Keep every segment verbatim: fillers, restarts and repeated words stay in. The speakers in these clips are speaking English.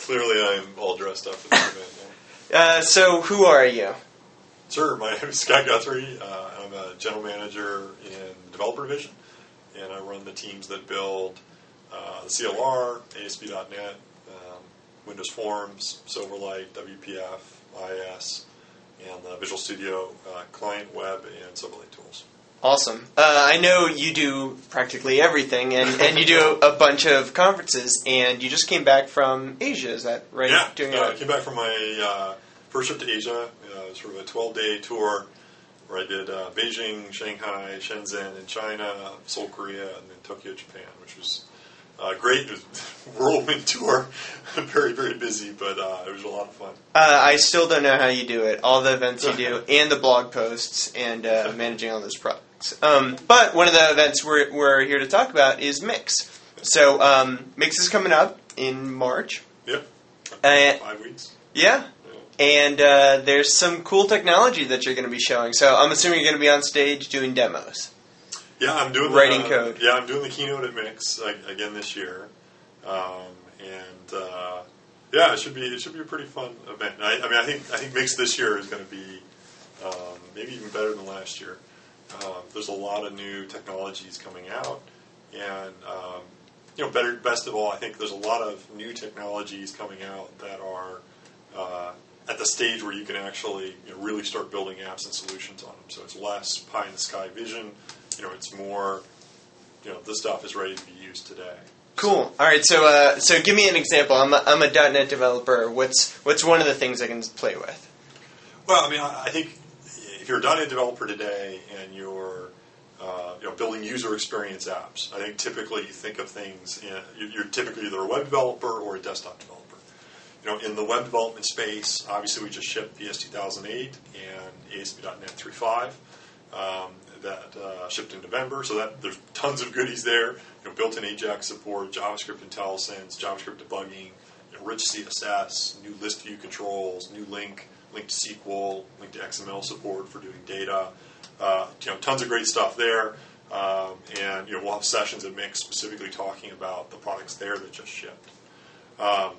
Clearly, I'm all dressed up for this event. Yeah. Uh, so, who are you? Sure, my name is Scott Guthrie. Uh, I'm a general manager in the developer division, and I run the teams that build uh, the C L R, A S P dot net, um, Windows Forms, Silverlight, W P F, I S, and the Visual Studio uh, client, web, and Silverlight tools. Awesome. Uh, I know you do practically everything, and, and you do a bunch of conferences, and you just came back from Asia, is that right? Yeah, Doing uh, a- I came back from my uh, first trip to Asia, uh, sort of a twelve-day tour where I did uh, Beijing, Shanghai, Shenzhen in China, Seoul, Korea, and then Tokyo, Japan, which was uh, great. It was a whirlwind tour, very, very busy, but uh, it was a lot of fun. Uh, I still don't know how you do it, all the events you do, and the blog posts, and uh, managing all those products. Um, but one of the events we're, we're here to talk about is Mix. So um, Mix is coming up in March. Yep, Uh, five weeks. Yeah. And uh, there's some cool technology that you're going to be showing. So I'm assuming you're going to be on stage doing demos. Yeah, I'm doing Writing the, code. Yeah, I'm doing the keynote at Mix like, again this year, um, and uh, yeah, it should be it should be a pretty fun event. I, I mean, I think I think Mix this year is going to be um, maybe even better than last year. Um, there's a lot of new technologies coming out, and um, you know, better best of all, I think there's a lot of new technologies coming out that are uh, at the stage where you can actually you know, really start building apps and solutions on them. So it's less pie in the sky vision. You know, it's more, you know, this stuff is ready to be used today. Cool. All right. So, uh, so give me an example. I'm a, I'm a .dot net developer. What's what's one of the things I can play with? Well, I mean, I I think if you're a .dot net developer today and you're uh, you know building user experience apps, I think typically you think of things. In, you're typically either a web developer or a desktop developer. You know, in the web development space, obviously we just shipped V S two thousand eight and A S P dot net three point five. Um, that uh, shipped in November, so that there's tons of goodies there. You know, built-in Ajax support, JavaScript IntelliSense, JavaScript debugging, you know, rich C S S, new list view controls, new link, link to S Q L, link to X M L support for doing data. Uh, you know, tons of great stuff there. Um, and you know, we'll have sessions at Mix specifically talking about the products there that just shipped. Um,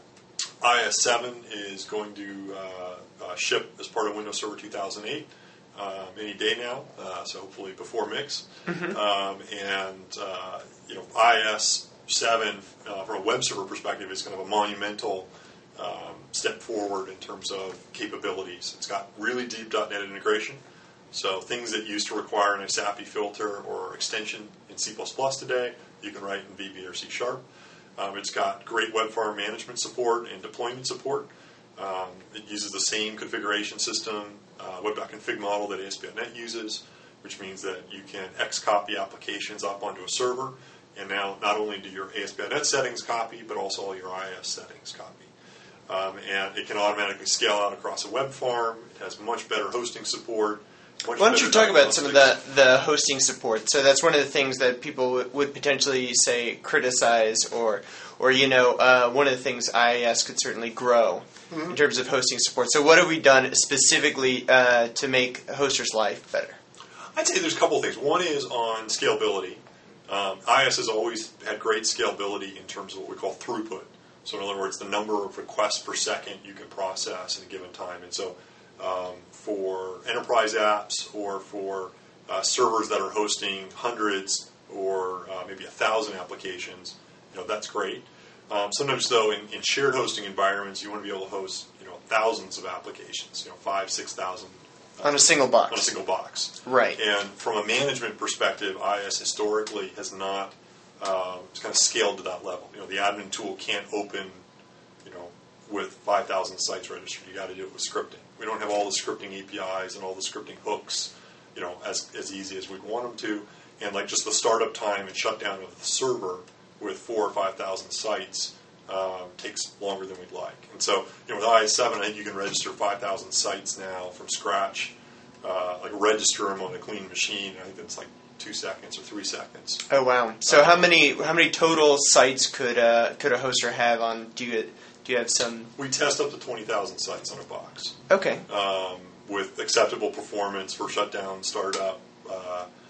I S seven is going to uh, uh, ship as part of Windows Server two thousand eight. Um, any day now, uh, so hopefully before Mix. Mm-hmm. Um, and, uh, you know, I S seven, uh, from a web server perspective, is kind of a monumental um, step forward in terms of capabilities. It's got really deep .dot net integration, so things that used to require an ISAPI filter or extension in C plus plus today, you can write in V B or C Sharp. Um, it's got great web farm management support and deployment support. Um, it uses the same configuration system, uh, web.config model that A S P dot net uses, which means that you can X-copy applications up onto a server, and now not only do your A S P dot net settings copy, but also all your I S settings copy. Um, and it can automatically scale out across a web farm. It has much better hosting support. Why don't you talk about some of the, the hosting support? So that's one of the things that people w- would potentially say criticize, or, or you know, uh, one of the things I I S could certainly grow mm-hmm. in terms of hosting support. So what have we done specifically uh, to make a hoster's life better? I'd say there's a couple of things. One is on scalability. Um, I S has always had great scalability in terms of what we call throughput. So in other words, the number of requests per second you can process in a given time. And so um, for enterprise apps or for uh, servers that are hosting hundreds or uh, maybe a thousand applications, you know, that's great. Um, sometimes, though, in, in shared hosting environments, you want to be able to host, you know, thousands of applications, you know, five, six thousand uh, on a single box. On a single box, right? And from a management perspective, I S historically has not um, it's kind of scaled to that level. You know, the admin tool can't open, you know, with five thousand sites registered. You got to do it with scripting. We don't have all the scripting A P Is and all the scripting hooks, you know, as as easy as we'd want them to. And like just the startup time and shutdown of the server with four or five thousand sites um, takes longer than we'd like. And so, you know, with I S seven, I think you can register five thousand sites now from scratch, uh, like register them on a clean machine. I think that's like two seconds or three seconds. Oh wow! So um, how many how many total sites could uh, could a hoster have on? Do you do you have some? We test up to twenty thousand sites on a box. Okay. Um, with acceptable performance for shutdown, startup. Uh,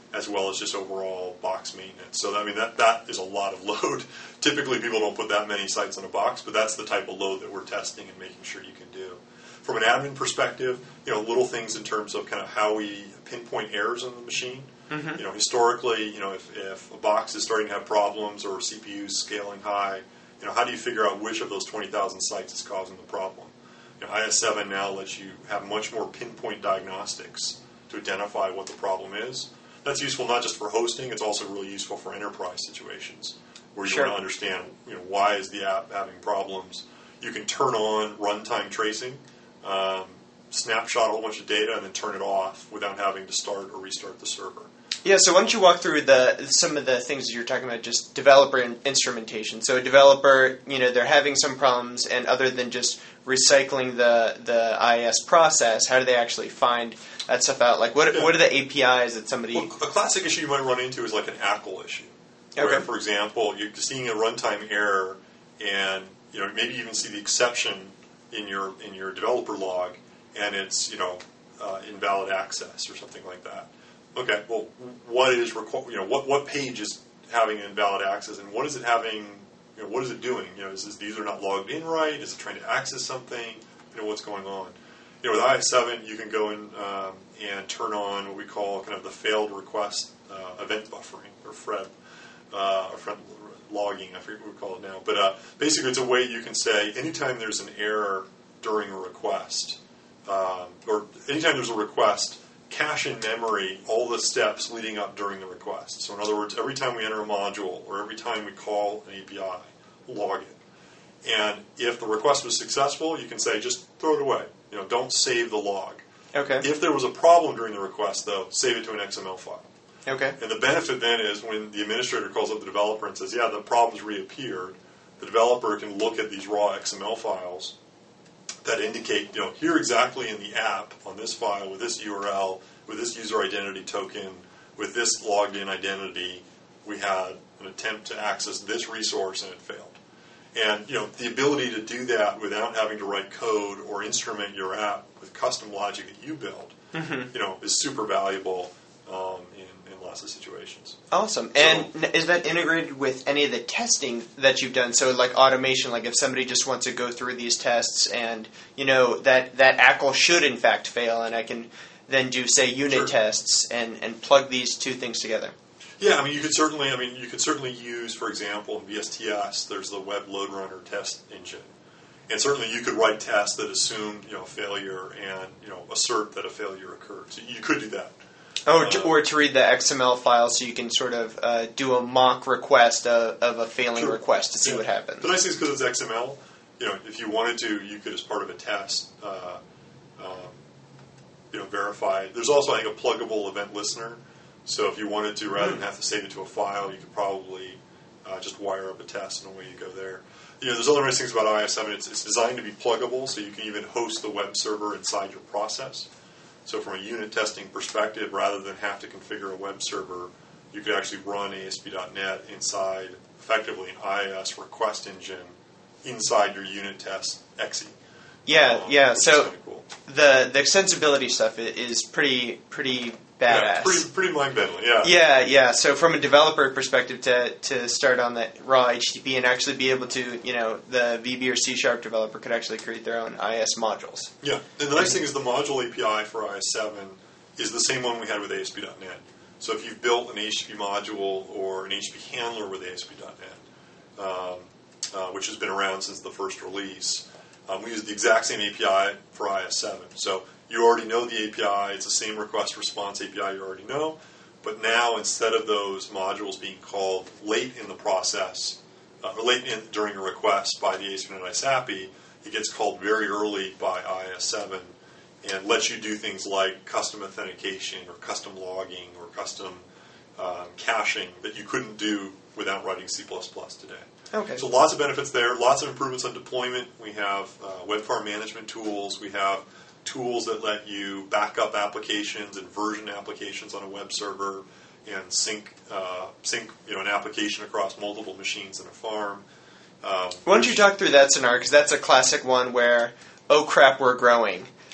as well as just overall box maintenance. So I mean that that is a lot of load. Typically, people don't put that many sites on a box, but that's the type of load that we're testing and making sure you can do. From an admin perspective, you know, little things in terms of kind of how we pinpoint errors in the machine. Mm-hmm. You know, historically, you know, if, if a box is starting to have problems or C P U's scaling high, you know, how do you figure out which of those twenty thousand sites is causing the problem? You know, I S seven now lets you have much more pinpoint diagnostics to identify what the problem is. That's useful not just for hosting; it's also really useful for enterprise situations where you Sure. want to understand, you know, why is the app having problems. You can turn on runtime tracing, um, snapshot a whole bunch of data, and then turn it off without having to start or restart the server. Yeah, so why don't you walk through the some of the things that you're talking about, just developer in, instrumentation. So a developer, you know, they're having some problems, and other than just recycling the, the I S process, how do they actually find that stuff out? Like, what Yeah. what are the A P Is that somebody... Well, a classic issue you might run into is like an A C L issue. Okay. Where, for example, you're seeing a runtime error, and you know maybe even see the exception in your in your developer log, and it's you know uh, invalid access or something like that. Okay, well, what is requ- you know what what page is having invalid access, and what is it having? You know, what is it doing? You know, is this, the user not logged in right? Is it trying to access something? You know, what's going on? You know, with I S seven, you can go in um, and turn on what we call kind of the failed request uh, event buffering, or F R E D, uh, or F R E D logging. I forget what we call it now, but uh, basically, it's a way you can say anytime there's an error during a request, um, or anytime there's a request, cache in memory all the steps leading up during the request. So in other words, every time we enter a module or every time we call an A P I, log it. And if the request was successful, you can say just throw it away. You know, don't save the log. Okay. If there was a problem during the request, though, save it to an X M L file. Okay. And the benefit then is when the administrator calls up the developer and says, yeah, the problem's reappeared, the developer can look at these raw X M L files that indicate, you know, here exactly in the app on this file with this U R L, with this user identity token, with this logged in identity, we had an attempt to access this resource and it failed. And, you know, the ability to do that without having to write code or instrument your app with custom logic that you build, mm-hmm. you know, is super valuable um, in, in lots of situations. Awesome. And so, is that integrated with any of the testing that you've done? So, like automation, like if somebody just wants to go through these tests and, you know, that, that A C L should in fact fail, and I can then do, say, unit sure. tests and, and plug these two things together. Yeah, I mean, you could certainly, I mean, you could certainly use, for example, in V S T S, there's the Web Load Runner test engine, and certainly you could write tests that assume, you know, failure and you know assert that a failure occurred. So you could do that. Oh, uh, to, or to read the X M L file so you can sort of uh, do a mock request of, of a failing sure. request to see yeah. what happens. The nice thing is because it's X M L, you know, if you wanted to, you could, as part of a test, uh, um, you know, verify. There's also, I think, a pluggable event listener. So if you wanted to, rather than have to save it to a file, you could probably uh, just wire up a test and away you go there. You know, there's other nice things about I S seven. It's, it's designed to be pluggable, so you can even host the web server inside your process. So from a unit testing perspective, rather than have to configure a web server, you could actually run A S P dot net inside, effectively, an I I S request engine inside your unit test X E. Yeah, um, yeah. So cool. the the extensibility stuff is pretty pretty badass. Yeah, pretty pretty mind bending. Yeah. Yeah, yeah. So from a developer perspective, to to start on that raw H T T P and actually be able to, you know, the V B or C Sharp developer could actually create their own I S modules. Yeah, and the nice thing is the module A P I for I S seven is the same one we had with A S P dot net. So if you've built an H T T P module or an H T T P handler with A S P dot net, um, uh, which has been around since the first release, um, we use the exact same A P I for I S seven. So you already know the A P I. It's the same request response A P I you already know. But now, instead of those modules being called late in the process, uh, or late in, during a request by the A S P dot net I S A P I, it gets called very early by I S seven and lets you do things like custom authentication or custom logging or custom um, caching that you couldn't do without writing C plus plus today. Okay. So lots of benefits there, lots of improvements on deployment. We have uh, web farm management tools. We have tools that let you back up applications and version applications on a web server and sync uh, sync you know an application across multiple machines in a farm. Um, Why don't you talk through that scenario, because that's a classic one where, oh crap, we're growing.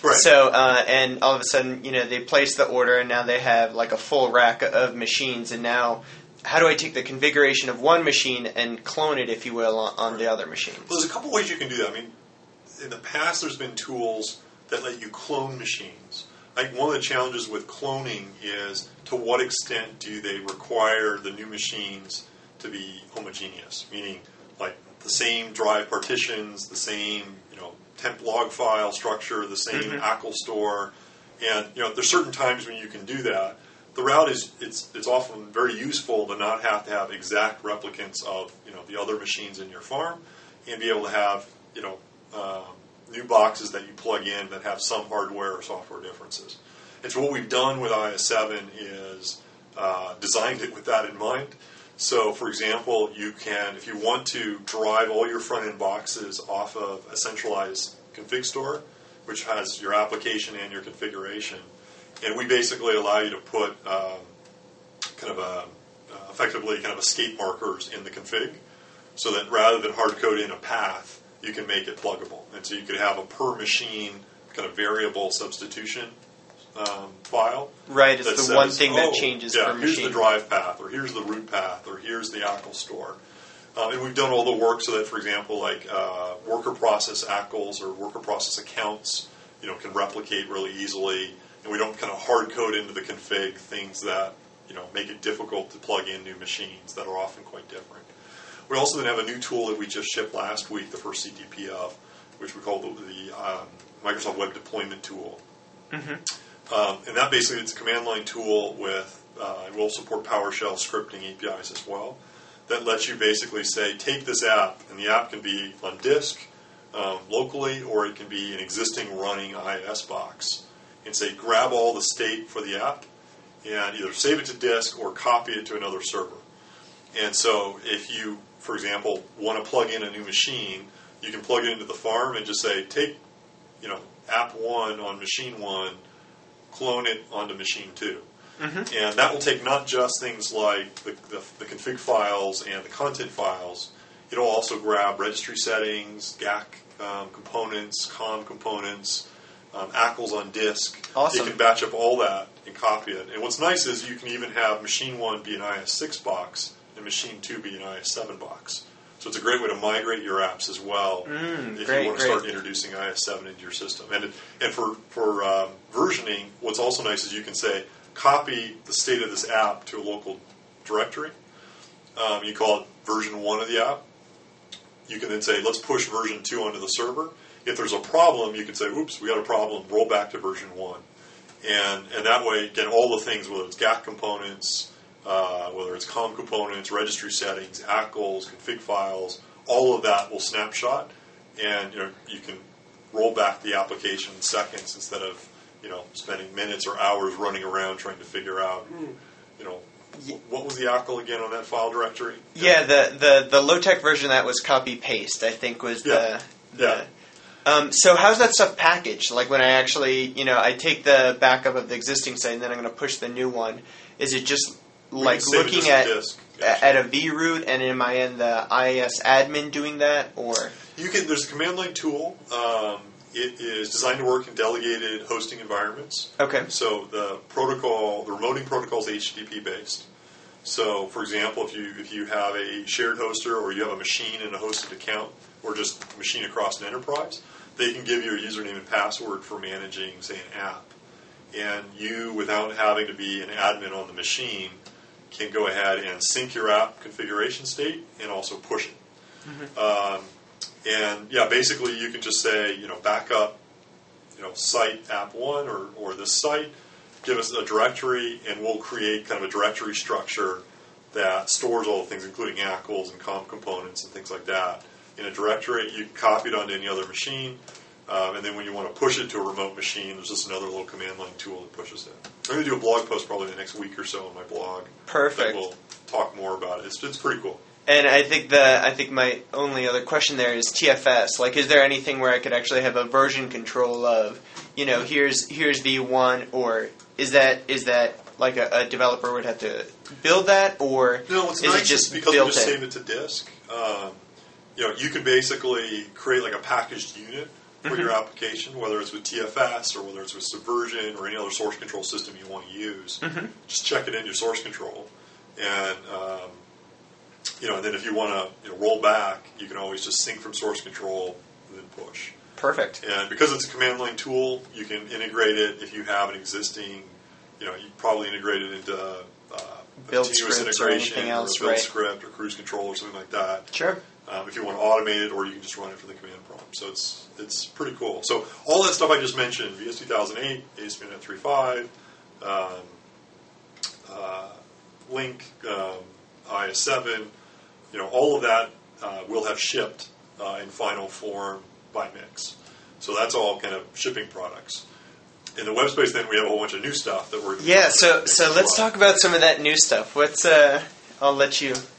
Right. So, uh, and all of a sudden, you know, they place the order, and now they have like a full rack of machines, and now, how do I take the configuration of one machine and clone it, if you will, on, on right. the other machines? Well, there's a couple ways you can do that. I mean, in the past, there's been tools that let you clone machines. I think one of the challenges with cloning is to what extent do they require the new machines to be homogeneous, meaning like the same drive partitions, the same, you know, temp log file structure, the same mm-hmm. A C L store, and you know there's certain times when you can do that. The route is it's it's often very useful to not have to have exact replicants of you know the other machines in your farm, and be able to have you know uh, new boxes that you plug in that have some hardware or software differences. And so what we've done with I S seven is uh, designed it with that in mind. So, for example, you can, if you want to drive all your front-end boxes off of a centralized config store, which has your application and your configuration, and we basically allow you to put um, kind of a, uh, effectively kind of escape markers in the config, so that rather than hard code in a path, you can make it pluggable. And so you could have a per machine kind of variable substitution Um, file. Right, it's the says, one thing that oh, changes yeah, per machine. Here's the drive path, or here's the root path, or here's the A C L store. Um, and we've done all the work so that, for example, like uh, worker process A C Ls or worker process accounts, you know, can replicate really easily, and we don't kind of hard code into the config things that you know make it difficult to plug in new machines that are often quite different. We also then have a new tool that we just shipped last week, the first C D P of, which we call the, the um, Microsoft Web Deployment Tool. Mm-hmm. Um, and that basically it's a command line tool with, uh, it will support PowerShell scripting A P Is as well, that lets you basically say, take this app, and the app can be on disk um, locally, or it can be an existing running I S box, and say, grab all the state for the app, and either save it to disk or copy it to another server. And so if you, for example, want to plug in a new machine, you can plug it into the farm and just say, take, you know, app one on machine one, clone it onto machine two. Mm-hmm. And that will take not just things like the, the, the config files and the content files, it'll also grab registry settings, G A C um, components, COM components, um, A C Ls on disk. Awesome. You can batch up all that and copy it. And what's nice is you can even have machine one be an I S six box and machine two be an I S seven box. So it's a great way to migrate your apps as well mm, if great, you want to great. start introducing I S seven into your system. And it, and for, for um, versioning, what's also nice is you can say, copy the state of this app to a local directory. Um, you call it version one of the app. You can then say, let's push version two onto the server. If there's a problem, you can say, oops, we got a problem, roll back to version one. And, and that way, again, all the things, whether it's G A C components, Uh, whether it's COM components, registry settings, A C Ls, config files, all of that will snapshot, and you know you can roll back the application in seconds instead of you know spending minutes or hours running around trying to figure out you know what was the A C L again on that file directory? Yeah, the the, the low tech version of that was copy paste. I think was the yeah. the. Yeah. Um, so how's that stuff packaged? Like when I actually you know I take the backup of the existing site and then I'm going to push the new one. Is it just like looking at gotcha. at a vroot, and am I in the I S admin doing that, or you can? There's a command line tool. Um, it is designed to work in delegated hosting environments. Okay. So the protocol, the remoting protocol is H T T P based. So, for example, if you if you have a shared hoster or you have a machine in a hosted account, or just a machine across an enterprise, they can give you a username and password for managing, say, an app, and you, without having to be an admin on the machine, can go ahead and sync your app configuration state and also push it. Mm-hmm. Um, and yeah, basically you can just say, you know, back up, you know, site app one or, or this site, give us a directory, and we'll create kind of a directory structure that stores all the things, including A C Ls and COM components and things like that. In a directory, you can copy it onto any other machine. Um, and then when you want to push it to a remote machine, there's just another little command line tool that pushes it. I'm going to do a blog post probably in the next week or so on my blog. Perfect. That will talk more about it. It's, it's pretty cool. And I think the I think my only other question there is T F S. Like, is there anything where I could actually have a version control of, you know, here's here's V one, or is that is that like a, a developer would have to build that, or no? It's is nice it just because built we just in? save it to disk. Um, you know, you can basically create like a packaged unit for Mm-hmm. your application, whether it's with T F S or whether it's with Subversion or any other source control system you want to use. Mm-hmm. Just check it in your source control, and um, you know, and then if you want to you know, roll back, you can always just sync from source control and then push. Perfect. And because it's a command line tool, you can integrate it if you have an existing, you know, you probably integrate it into uh, Build continuous scripts or integration anything else, or a build right. script or cruise control or something like that. Sure. Um, if you want to automate it, or you can just run it from the command prompt. So it's it's pretty cool. So all that stuff I just mentioned, V S two thousand eight, A S P dot net three point five, um, uh, Link, um, I S seven, you know, all of that uh, will have shipped uh, in final form by Mix. So that's all kind of shipping products. In the web space, then we have a whole bunch of new stuff that we're Yeah. So Mix so as let's well. talk about some of that new stuff. What's uh? I'll let you